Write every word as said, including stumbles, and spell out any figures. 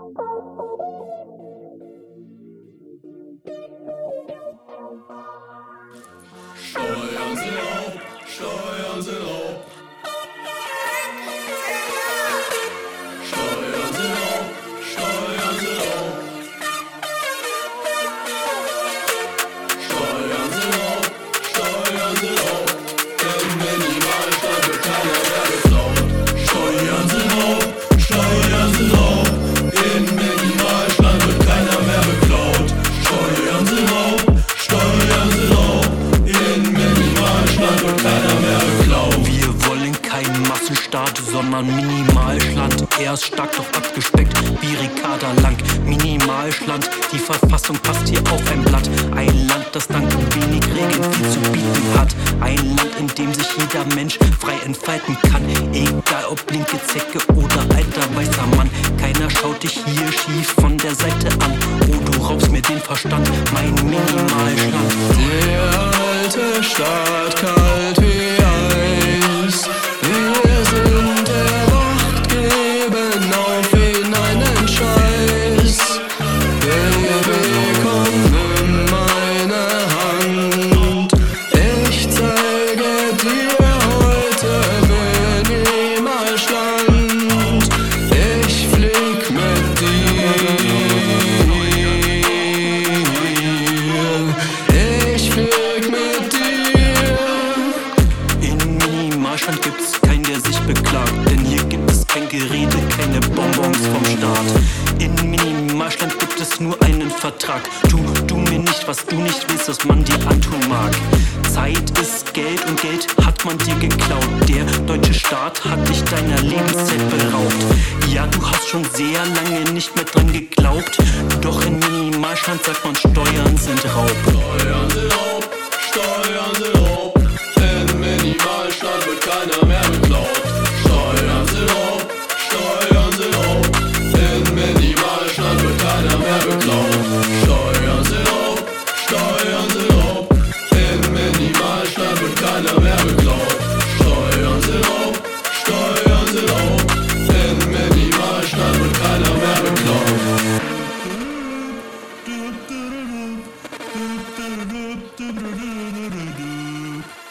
Steuern sind Raub, Steuern sind Raub. Steuern sind Raub, Steuern sind Raub. Steuern sind Raub, Steuern sind Raub. Im Minimalstaat wird keiner mehr geklaut. Steuern sind Raub, Steuern sind Raub. Im Minimalstaat wird keiner mehr beklaut. Steuern sind Raub, Steuern sind Raub. In Minimalstaat wird keiner mehr beklaut. Wir wollen keinen Massenstaat, sondern Minimalschland. Er ist stark, doch abgespeckt wie Ricarda Lang. Minimalschland, die Verfassung passt hier auf ein Blatt. Ein Land, das dank wenig Regeln viel zu bieten hat. Ein Land, in dem sich jeder Mensch frei entfalten kann. Egal ob linke Zecke oder alter weißer Mann. Keiner schaut dich hier schief von der Seite an. Oh, du raubst mir den Verstand, mein Minimalschland. Der alte Staat kalt wie Eis. Wir sind der Macht, geben auf ihn einen Scheiß. Baby, komm, nimm meine Hand. Ich zeige dir heute Minimalstand. Ich flieg mit dir. Ich flieg mit dir. In Minimalschland gibt's keinen, der sich beklagt. Denn hier gibt es kein Gerede, keine Bonbons vom Staat. In Minimalschland gibt es nur einen Vertrag. Tu, tu mir nicht, was du nicht willst, was man dir antun mag. Zeit ist Geld und Geld hat man dir geklaut. Der deutsche Staat hat dich deiner Lebenszeit beraubt. Ja, du hast schon sehr lange nicht mehr dran geglaubt. Doch in Minimalschland sagt man, Steuern sind Raub. Steuern sind Raub, Steuern sind Raub. In Minimalstaat wird keiner mehr beklaut. Steuern sind Raub, Steuern sind Raub. In Minimalstaat wird keiner mehr beklaut. Steuern sind Raub, Steuern sind Raub. In Minimalstaat wird keiner mehr beklaut. Steuern sind Raub, Steuern sind Raub. In Minimalstaat wird keiner mehr beklaut. Du, du, du, du, du, du, du, du, du, du, du.